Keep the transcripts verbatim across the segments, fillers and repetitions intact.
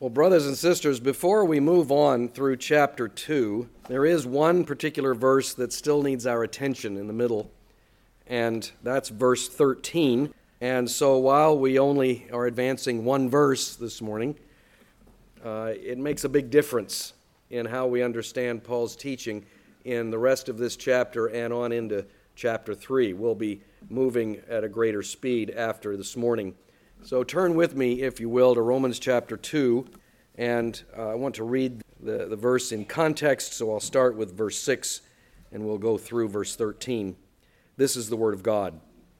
Well, brothers and sisters, before we move on through chapter two, there is one particular verse that still needs our attention in the middle, and that's verse thirteen. And so while we only are advancing one verse this morning, uh, it makes a big difference in how we understand Paul's teaching in the rest of this chapter and on into chapter three. We'll be moving at a greater speed after this morning. So turn with me, if you will, to Romans chapter two, and uh, I want to read the, the verse in context, so I'll start with verse six, and we'll go through verse thirteen. This is the word of God.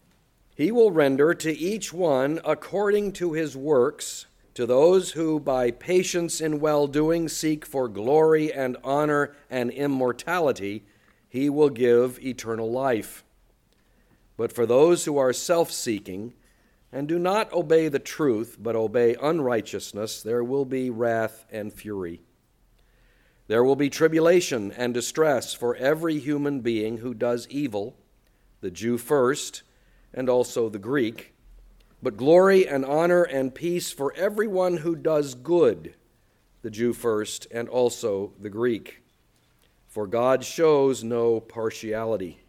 He will render to each one according to his works, to those who by patience in well-doing seek for glory and honor and immortality, he will give eternal life. But for those who are self-seeking, and do not obey the truth, but obey unrighteousness, there will be wrath and fury. There will be tribulation and distress for every human being who does evil, the Jew first, and also the Greek, but glory and honor and peace for everyone who does good, the Jew first, and also the Greek. For God shows no partiality.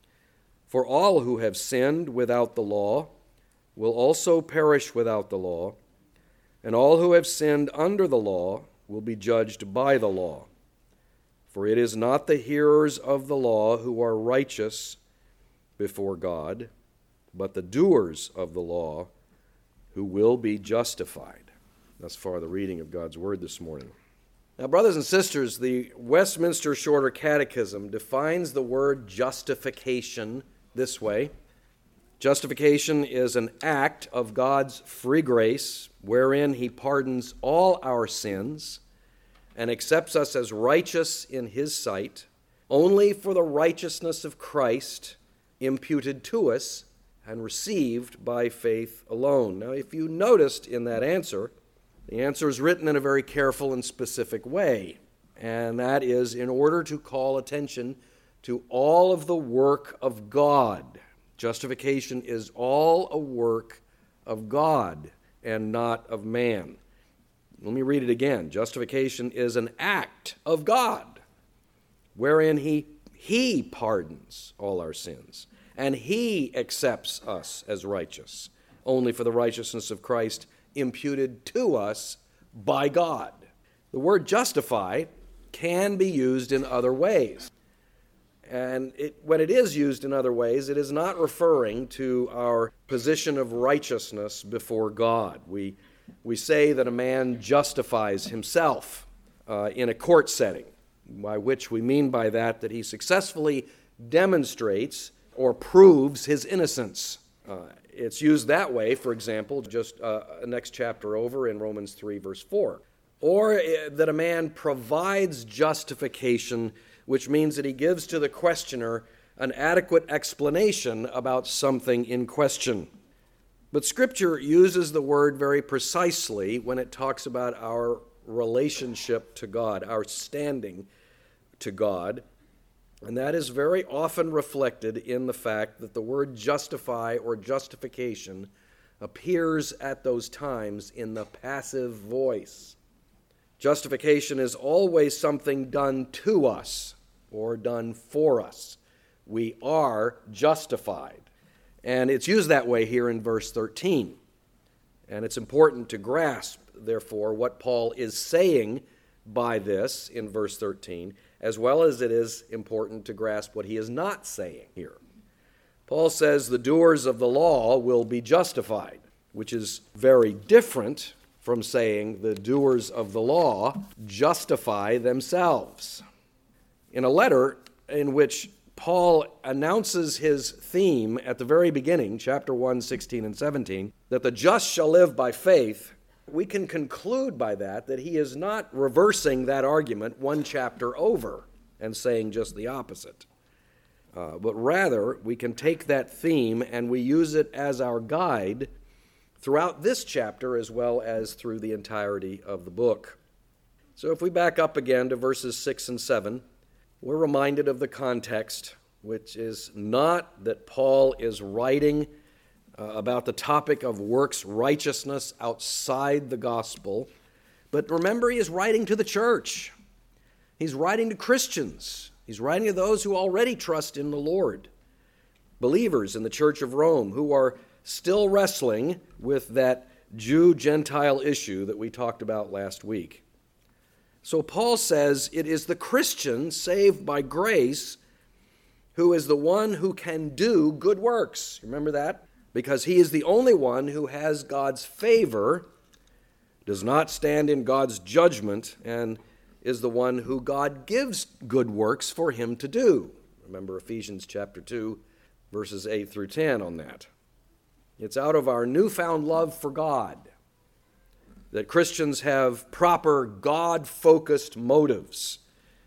For all who have sinned without the law will also perish without the law, and all who have sinned under the law will be judged by the law. For it is not the hearers of the law who are righteous before God, but the doers of the law who will be justified. Thus far, the reading of God's word this morning. Now, brothers and sisters, the Westminster Shorter Catechism defines the word justification this way. Justification is an act of God's free grace wherein he pardons all our sins and accepts us as righteous in his sight only for the righteousness of Christ imputed to us and received by faith alone. Now, if you noticed in that answer, the answer is written in a very careful and specific way, and that is in order to call attention to all of the work of God. Justification is all a work of God and not of man. Let me read it again. Justification is an act of God wherein he, he pardons all our sins and he accepts us as righteous only for the righteousness of Christ imputed to us by God. The word justify can be used in other ways. And it, when it is used in other ways, it is not referring to our position of righteousness before God. We, we say that a man justifies himself uh, in a court setting, by which we mean by that that he successfully demonstrates or proves his innocence. Uh, it's used that way, for example, just uh, next chapter over in Romans three, verse four. Or uh, that a man provides justification, which means that he gives to the questioner an adequate explanation about something in question. But Scripture uses the word very precisely when it talks about our relationship to God, our standing to God, and that is very often reflected in the fact that the word justify or justification appears at those times in the passive voice. Justification is always something done to us or done for us. We are justified. And it's used that way here in verse thirteen. And it's important to grasp, therefore, what Paul is saying by this in verse thirteen, as well as it is important to grasp what he is not saying here. Paul says the doers of the law will be justified, which is very different from saying the doers of the law justify themselves. In a letter in which Paul announces his theme at the very beginning, chapter one, sixteen and seventeen, that the just shall live by faith, we can conclude by that that he is not reversing that argument one chapter over and saying just the opposite. Uh, but rather, we can take that theme and we use it as our guide throughout this chapter as well as through the entirety of the book. So if we back up again to verses six and seven, we're reminded of the context, which is not that Paul is writing uh, about the topic of works righteousness outside the gospel, But remember, he is writing to the church. He's writing to Christians. He's writing to those who already trust in the Lord, believers in the Church of Rome who are still wrestling with that Jew-Gentile issue that we talked about last week. So Paul says it is the Christian saved by grace who is the one who can do good works. Remember that? Because he is the only one who has God's favor, does not stand in God's judgment, and is the one who God gives good works for him to do. Remember Ephesians chapter two, verses eight through ten on that. It's out of our newfound love for God that Christians have proper God-focused motives,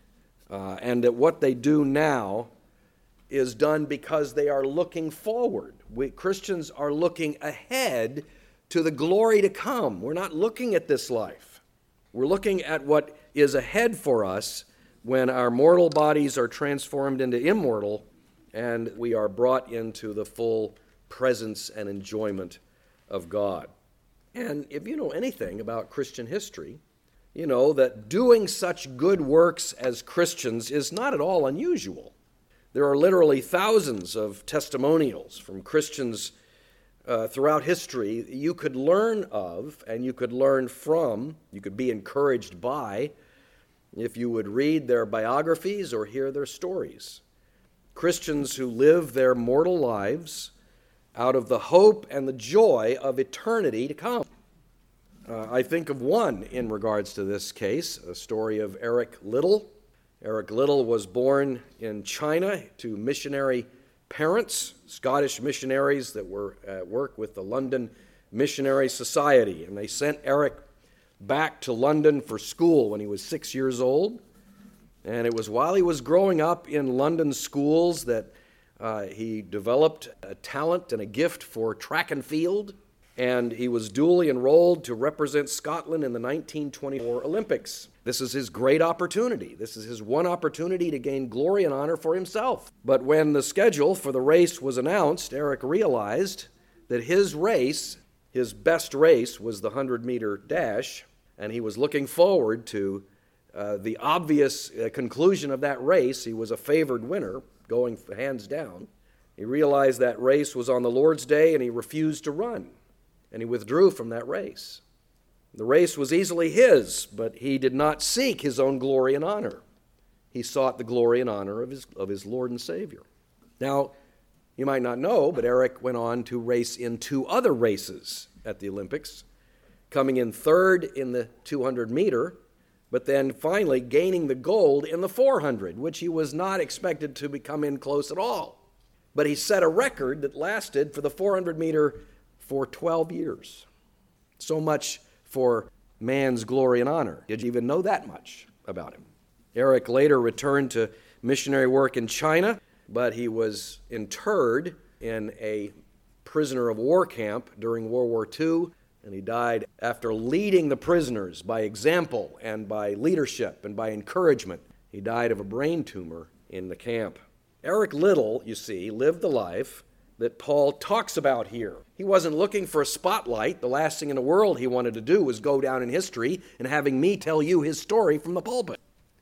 uh, and that what they do now is done because they are looking forward. We Christians are looking ahead to the glory to come. We're not looking at this life. We're looking at what is ahead for us when our mortal bodies are transformed into immortal and we are brought into the full presence and enjoyment of God. And if you know anything about Christian history, you know that doing such good works as Christians is not at all unusual. There are literally thousands of testimonials from Christians uh, throughout history you could learn of and you could learn from, you could be encouraged by, if you would read their biographies or hear their stories. Christians who live their mortal lives out of the hope and the joy of eternity to come. Uh, I think of one in regards to this case, a story of Eric Liddell. Eric Liddell was born in China to missionary parents, Scottish missionaries that were at work with the London Missionary Society. And they sent Eric back to London for school when he was six years old. And it was while he was growing up in London schools that uh, he developed a talent and a gift for track and field. And he was duly enrolled to represent Scotland in the nineteen twenty-four Olympics. This is his great opportunity. This is his one opportunity to gain glory and honor for himself. But when the schedule for the race was announced, Eric realized that his race, his best race, was the hundred-meter dash, and he was looking forward to uh, the obvious uh, conclusion of that race. He was a favored winner, going hands down. He realized that race was on the Lord's day, and he refused to run. And he withdrew from that race. The race was easily his, but he did not seek his own glory and honor. He sought the glory and honor of his, of his Lord and Savior. Now, you might not know, but Eric went on to race in two other races at the Olympics, coming in third in the two hundred meter, but then finally gaining the gold in the four hundred, which he was not expected to come in close at all. But he set a record that lasted for the four hundred meter for twelve years. So much for man's glory and honor. Did you even know that much about him? Eric later returned to missionary work in China, but he was interred in a prisoner of war camp during World War Two, and he died after leading the prisoners by example and by leadership and by encouragement. He died of a brain tumor in the camp. Eric Liddell, you see, lived the life that Paul talks about here. He wasn't looking for a spotlight. The last thing in the world he wanted to do was go down in history and having me tell you his story from the pulpit.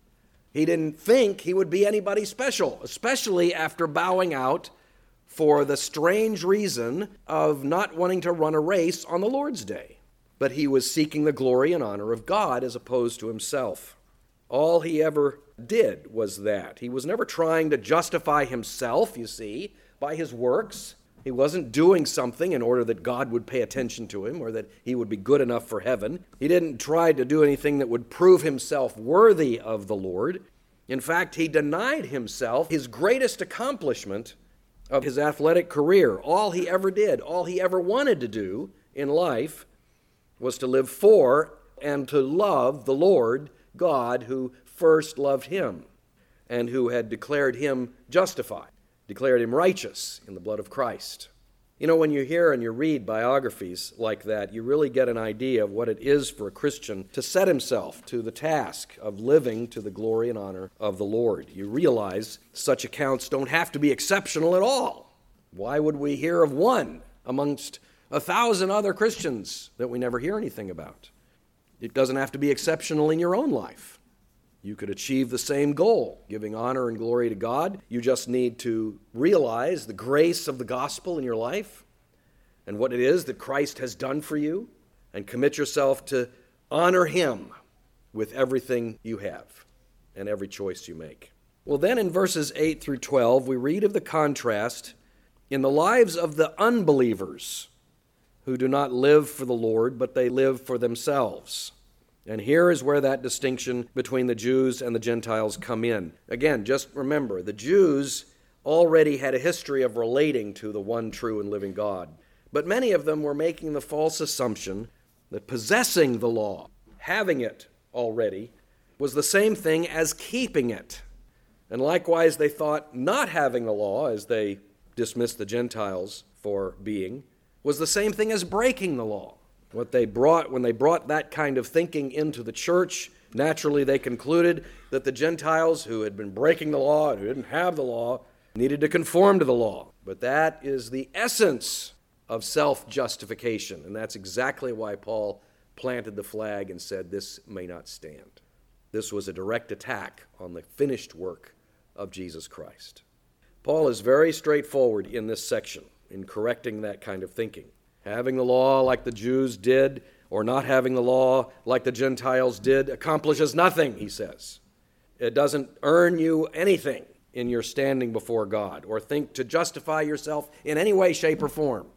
He didn't think he would be anybody special, especially after bowing out for the strange reason of not wanting to run a race on the Lord's Day. But he was seeking the glory and honor of God as opposed to himself. All he ever did was that. He was never trying to justify himself, you see, by his works. He wasn't doing something in order that God would pay attention to him or that he would be good enough for heaven. He didn't try to do anything that would prove himself worthy of the Lord. In fact, he denied himself his greatest accomplishment of his athletic career. All he ever did, all he ever wanted to do in life was to live for and to love the Lord God who first loved him and who had declared him justified, declared him righteous in the blood of Christ. You know, when you hear and you read biographies like that, you really get an idea of what it is for a Christian to set himself to the task of living to the glory and honor of the Lord. You realize such accounts don't have to be exceptional at all. Why would we hear of one amongst a thousand other Christians that we never hear anything about? It doesn't have to be exceptional in your own life. You could achieve the same goal, giving honor and glory to God. You just need to realize the grace of the gospel in your life and what it is that Christ has done for you, and commit yourself to honor him with everything you have and every choice you make. Well, then in verses eight through twelve, we read of the contrast in the lives of the unbelievers who do not live for the Lord, but they live for themselves. And here is where that distinction between the Jews and the Gentiles come in. Again, just remember, the Jews already had a history of relating to the one true and living God. But many of them were making the false assumption that possessing the law, having it already, was the same thing as keeping it. And likewise, they thought not having the law, as they dismissed the Gentiles for being, was the same thing as breaking the law. What they brought, when they brought that kind of thinking into the church, naturally they concluded that the Gentiles who had been breaking the law and who didn't have the law needed to conform to the law. But that is the essence of self-justification, and that's exactly why Paul planted the flag and said this may not stand. This was a direct attack on the finished work of Jesus Christ. Paul is very straightforward in this section in correcting that kind of thinking. Having the law like the Jews did, or not having the law like the Gentiles did, accomplishes nothing, he says. It doesn't earn you anything in your standing before God, or think to justify yourself in any way, shape, or form.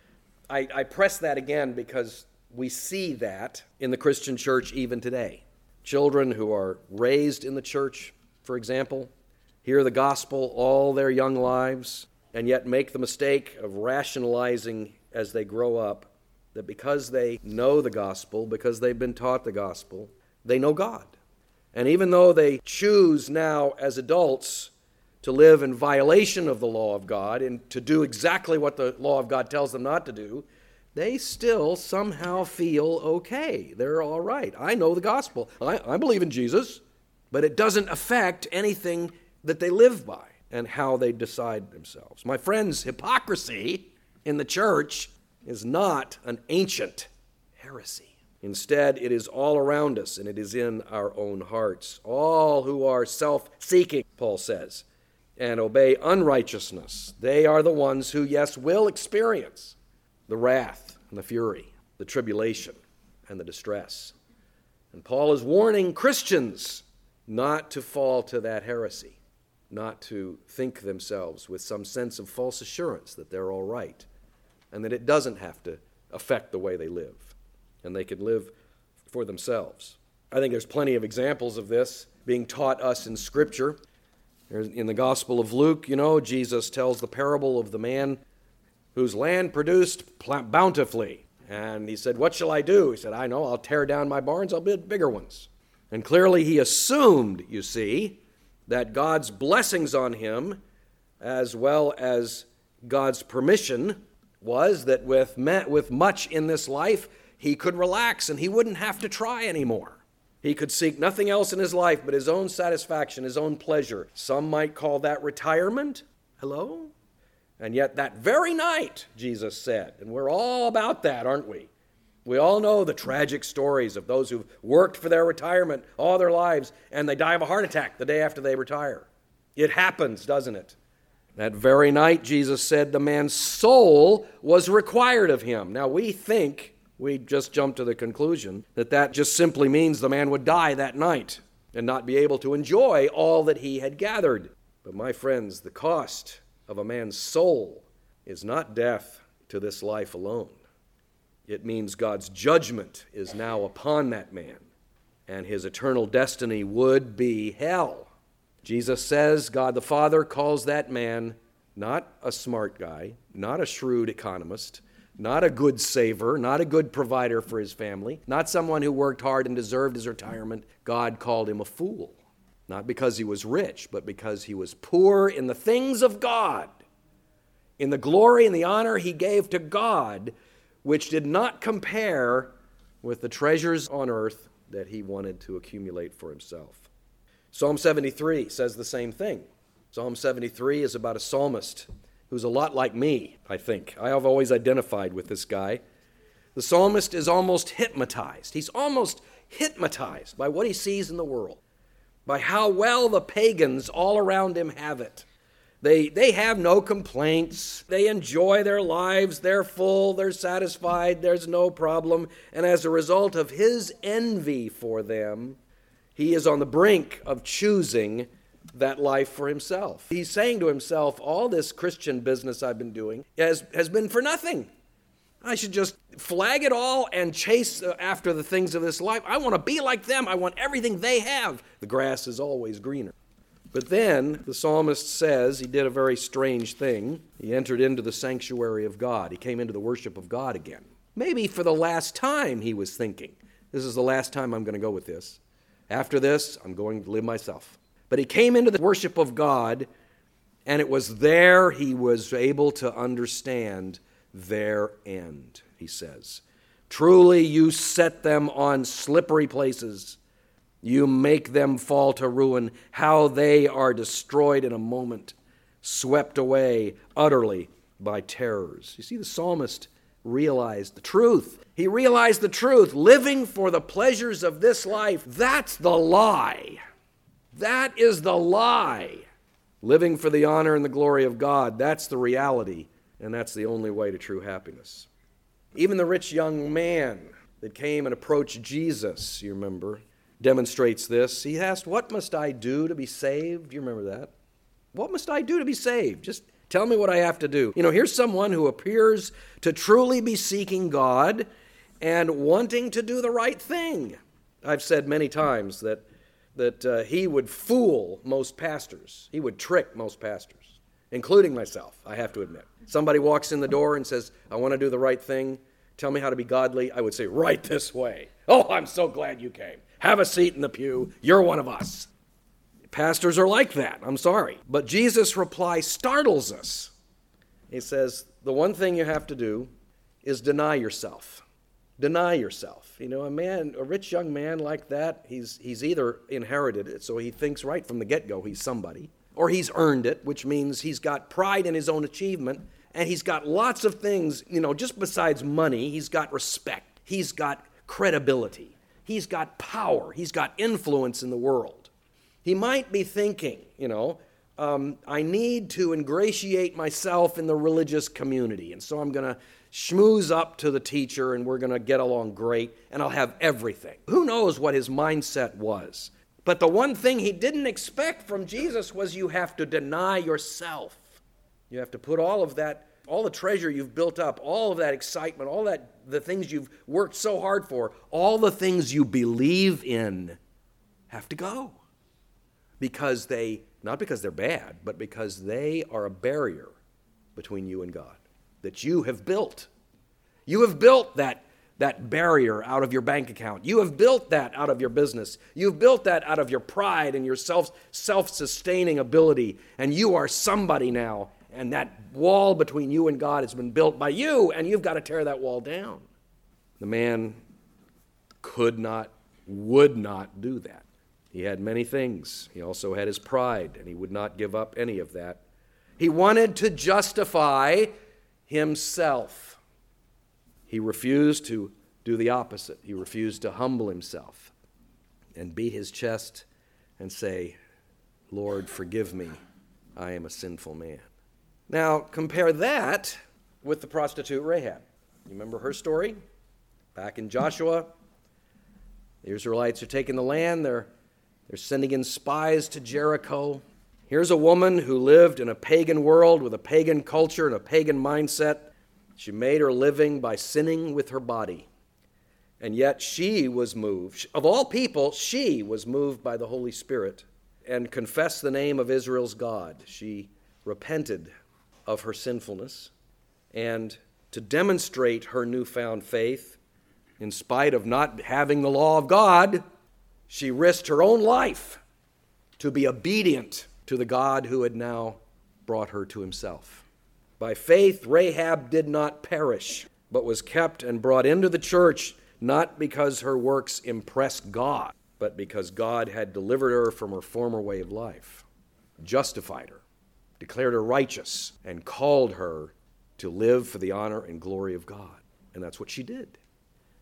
I, I press that again because we see that in the Christian church even today. Children who are raised in the church, for example, hear the gospel all their young lives, and yet make the mistake of rationalizing as they grow up that because they know the gospel, because they've been taught the gospel, they know God. And even though they choose now as adults to live in violation of the law of God and to do exactly what the law of God tells them not to do, they still somehow feel okay. They're all right. I know the gospel. I, I believe in Jesus, but it doesn't affect anything that they live by and how they decide themselves. My friends, hypocrisy in the church is not an ancient heresy. Instead, it is all around us, and it is in our own hearts. All who are self-seeking, Paul says, and obey unrighteousness, they are the ones who, yes, will experience the wrath and the fury, the tribulation and the distress. And Paul is warning Christians not to fall to that heresy, not to think themselves with some sense of false assurance that they're all right, and that it doesn't have to affect the way they live, and they can live for themselves. I think there's plenty of examples of this being taught us in Scripture. In the Gospel of Luke, you know, Jesus tells the parable of the man whose land produced bountifully. And he said, what shall I do? He said, I know, I'll tear down my barns, I'll build bigger ones. And clearly he assumed, you see, that God's blessings on him, as well as God's permission, was that with, with much in this life, he could relax and he wouldn't have to try anymore. He could seek nothing else in his life but his own satisfaction, his own pleasure. Some might call that retirement. Hello? And yet that very night, Jesus said, and we're all about that, aren't we? We all know the tragic stories of those who've worked for their retirement all their lives and they die of a heart attack the day after they retire. It happens, doesn't it? That very night, Jesus said, the man's soul was required of him. Now we think, we just jump to the conclusion that that just simply means the man would die that night and not be able to enjoy all that he had gathered. But my friends, the cost of a man's soul is not death to this life alone. It means God's judgment is now upon that man, and his eternal destiny would be hell. Jesus says God the Father calls that man not a smart guy, not a shrewd economist, not a good saver, not a good provider for his family, not someone who worked hard and deserved his retirement. God called him a fool, not because he was rich, but because he was poor in the things of God, in the glory and the honor he gave to God, which did not compare with the treasures on earth that he wanted to accumulate for himself. Psalm seventy-three says the same thing. Psalm seventy-three is about a psalmist who's a lot like me, I think. I have always identified with this guy. The psalmist is almost hypnotized. He's almost hypnotized by what he sees in the world, by how well the pagans all around him have it. They, they have no complaints. They enjoy their lives. They're full. They're satisfied. There's no problem. And as a result of his envy for them, he is on the brink of choosing that life for himself. He's saying to himself, all this Christian business I've been doing has, has been for nothing. I should just flag it all and chase after the things of this life. I want to be like them. I want everything they have. The grass is always greener. But then the psalmist says he did a very strange thing. He entered into the sanctuary of God. He came into the worship of God again. Maybe for the last time he was thinking, this is the last time I'm going to go with this. After this, I'm going to live myself. But he came into the worship of God, and it was there he was able to understand their end, he says. Truly you set them on slippery places. You make them fall to ruin. How they are destroyed in a moment, swept away utterly by terrors. You see, the psalmist realized the truth. He realized the truth. Living for the pleasures of this life, that's the lie. That is the lie. Living for the honor and the glory of God, that's the reality, and that's the only way to true happiness. Even the rich young man that came and approached Jesus, you remember, demonstrates this. He asked, what must I do to be saved? Do you remember that? What must I do to be saved? Just tell me what I have to do. You know, here's someone who appears to truly be seeking God and wanting to do the right thing. I've said many times that, that uh, he would fool most pastors. He would trick most pastors, including myself, I have to admit. Somebody walks in the door and says, I want to do the right thing. Tell me how to be godly. I would say, right this way. Oh, I'm so glad you came. Have a seat in the pew. You're one of us. Pastors are like that. I'm sorry. But Jesus' reply startles us. He says, the one thing you have to do is deny yourself. Deny yourself. You know, a man, a rich young man like that, he's he's either inherited it, so he thinks right from the get-go he's somebody, or he's earned it, which means he's got pride in his own achievement, and he's got lots of things, you know, just besides money, he's got respect. He's got credibility. He's got power. He's got influence in the world. He might be thinking, you know, um, I need to ingratiate myself in the religious community, and so I'm going to schmooze up to the teacher, and we're going to get along great, and I'll have everything. Who knows what his mindset was? But the one thing he didn't expect from Jesus was you have to deny yourself. You have to put all of that, all the treasure you've built up, all of that excitement, all that, the things you've worked so hard for, all the things you believe in have to go. Because they, not because they're bad, but because they are a barrier between you and God that you have built. You have built that, that barrier out of your bank account. You have built that out of your business. You've built that out of your pride and your self, self-sustaining ability. And you are somebody now. And that wall between you and God has been built by you, and you've got to tear that wall down. The man could not, would not do that. He had many things. He also had his pride, and he would not give up any of that. He wanted to justify himself. He refused to do the opposite. He refused to humble himself and beat his chest and say, Lord, forgive me. I am a sinful man. Now, compare that with the prostitute Rahab. You remember her story? Back in Joshua, the Israelites are taking the land. They're, they're sending in spies to Jericho. Here's a woman who lived in a pagan world with a pagan culture and a pagan mindset. She made her living by sinning with her body. And yet she was moved. Of all people, she was moved by the Holy Spirit and confessed the name of Israel's God. She repented of her sinfulness, and to demonstrate her newfound faith, in spite of not having the law of God, she risked her own life to be obedient to the God who had now brought her to himself. By faith, Rahab did not perish, but was kept and brought into the church, not because her works impressed God, but because God had delivered her from her former way of life, justified her, declared her righteous, and called her to live for the honor and glory of God. And that's what she did.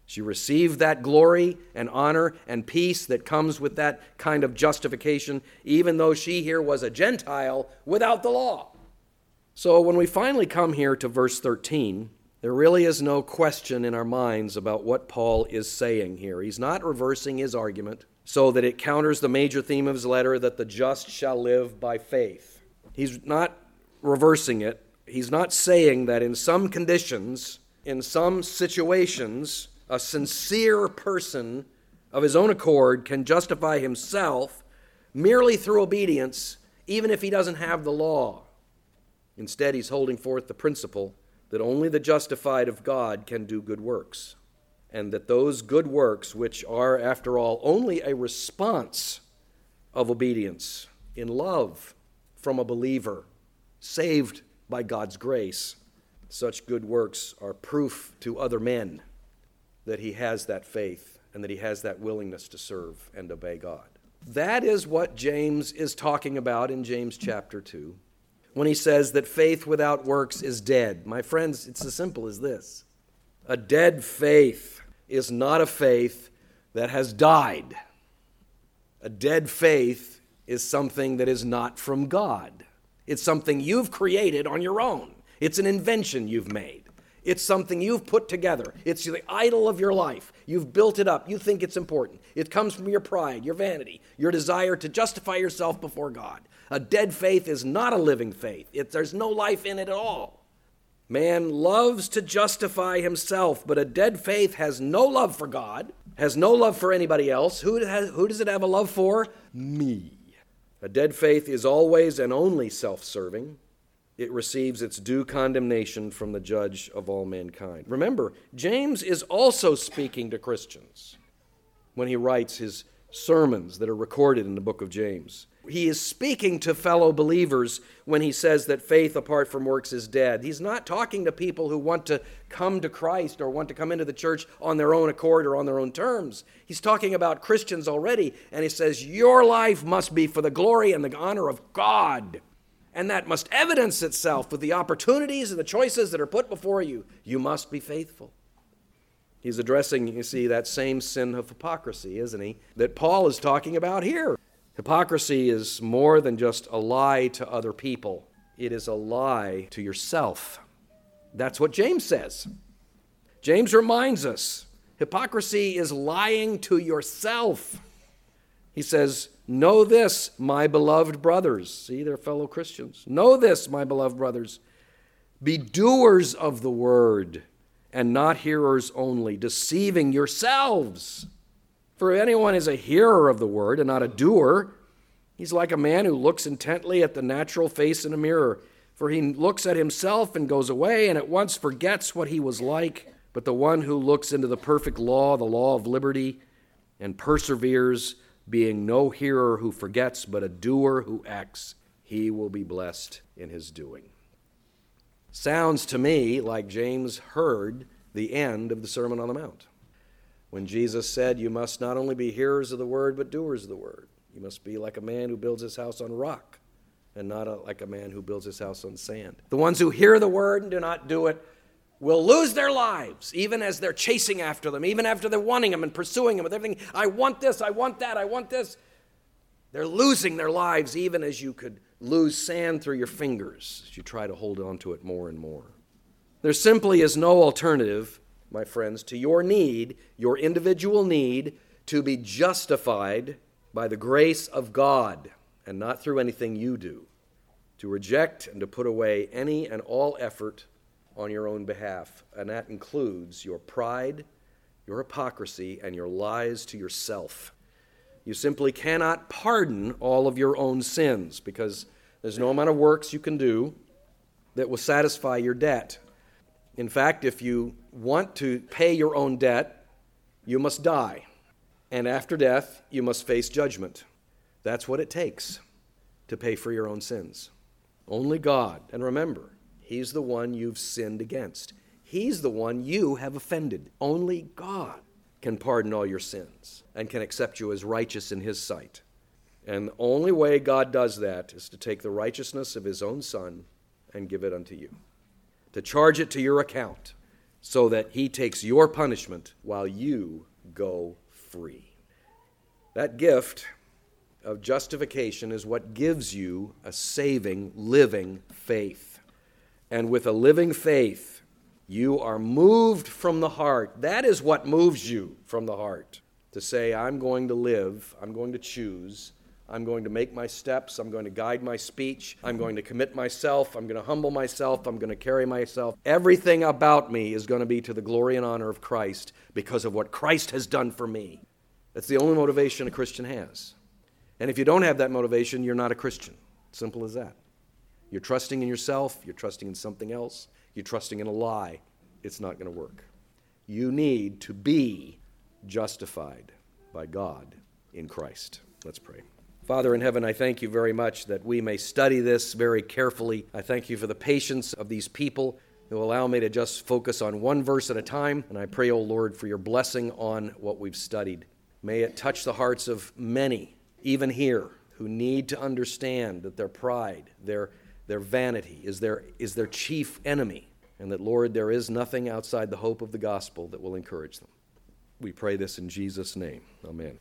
She received that glory and honor and peace that comes with that kind of justification, even though she here was a Gentile without the law. So when we finally come here to verse thirteen, there really is no question in our minds about what Paul is saying here. He's not reversing his argument so that it counters the major theme of his letter, that the just shall live by faith. He's not reversing it. He's not saying that in some conditions, in some situations, a sincere person of his own accord can justify himself merely through obedience, even if he doesn't have the law. Instead, he's holding forth the principle that only the justified of God can do good works, and that those good works, which are, after all, only a response of obedience in love from a believer, saved by God's grace, such good works are proof to other men that he has that faith and that he has that willingness to serve and obey God. That is what James is talking about in James chapter two, when he says that faith without works is dead. My friends, it's as simple as this. A dead faith is not a faith that has died. A dead faith is something that is not from God. It's something you've created on your own. It's an invention you've made. It's something you've put together. It's the idol of your life. You've built it up. You think it's important. It comes from your pride, your vanity, your desire to justify yourself before God. A dead faith is not a living faith. It, there's no life in it at all. Man loves to justify himself, but a dead faith has no love for God, has no love for anybody else. Who, has, who does it have a love for? Me. A dead faith is always and only self-serving. It receives its due condemnation from the judge of all mankind. Remember, James is also speaking to Christians when he writes his sermons that are recorded in the book of James. He is speaking to fellow believers when he says that faith apart from works is dead. He's not talking to people who want to come to Christ or want to come into the church on their own accord or on their own terms. He's talking about Christians already, and he says, your life must be for the glory and the honor of God. And that must evidence itself with the opportunities and the choices that are put before you. You must be faithful. He's addressing, you see, that same sin of hypocrisy, isn't he, that Paul is talking about here. Hypocrisy is more than just a lie to other people. It is a lie to yourself. That's what James says. James reminds us, hypocrisy is lying to yourself. He says, know this, my beloved brothers. See, they're fellow Christians. Know this, my beloved brothers. Be doers of the word and not hearers only, deceiving yourselves. For if anyone is a hearer of the word and not a doer, he's like a man who looks intently at the natural face in a mirror. For he looks at himself and goes away and at once forgets what he was like. But the one who looks into the perfect law, the law of liberty, and perseveres, being no hearer who forgets, but a doer who acts, he will be blessed in his doing. Sounds to me like James heard the end of the Sermon on the Mount, when Jesus said, you must not only be hearers of the word, but doers of the word. You must be like a man who builds his house on rock, and not a, like a man who builds his house on sand. The ones who hear the word and do not do it will lose their lives, even as they're chasing after them, even after they're wanting them and pursuing them with everything. I want this, I want that, I want this. They're losing their lives, even as you could lose sand through your fingers as you try to hold on to it more and more. There simply is no alternative, my friends, to your need, your individual need, to be justified by the grace of God and not through anything you do, to reject and to put away any and all effort on your own behalf, and that includes your pride, your hypocrisy, and your lies to yourself. You simply cannot pardon all of your own sins because there's no amount of works you can do that will satisfy your debt. In fact, if you want to pay your own debt, you must die. And after death, you must face judgment. That's what it takes to pay for your own sins. Only God, and remember, He's the one you've sinned against. He's the one you have offended. Only God can pardon all your sins and can accept you as righteous in His sight. And the only way God does that is to take the righteousness of His own Son and give it unto you, to charge it to your account so that he takes your punishment while you go free. That gift of justification is what gives you a saving, living faith. And with a living faith, you are moved from the heart. That is what moves you from the heart. To say, I'm going to live, I'm going to choose, I'm going to make my steps, I'm going to guide my speech, I'm going to commit myself, I'm going to humble myself, I'm going to carry myself. Everything about me is going to be to the glory and honor of Christ because of what Christ has done for me. That's the only motivation a Christian has. And if you don't have that motivation, you're not a Christian. Simple as that. You're trusting in yourself, you're trusting in something else, you're trusting in a lie. It's not going to work. You need to be justified by God in Christ. Let's pray. Father in heaven, I thank you very much that we may study this very carefully. I thank you for the patience of these people who allow me to just focus on one verse at a time. And I pray, O Lord, for your blessing on what we've studied. May it touch the hearts of many, even here, who need to understand that their pride, their, their vanity is their, is their chief enemy, and that, Lord, there is nothing outside the hope of the gospel that will encourage them. We pray this in Jesus' name. Amen.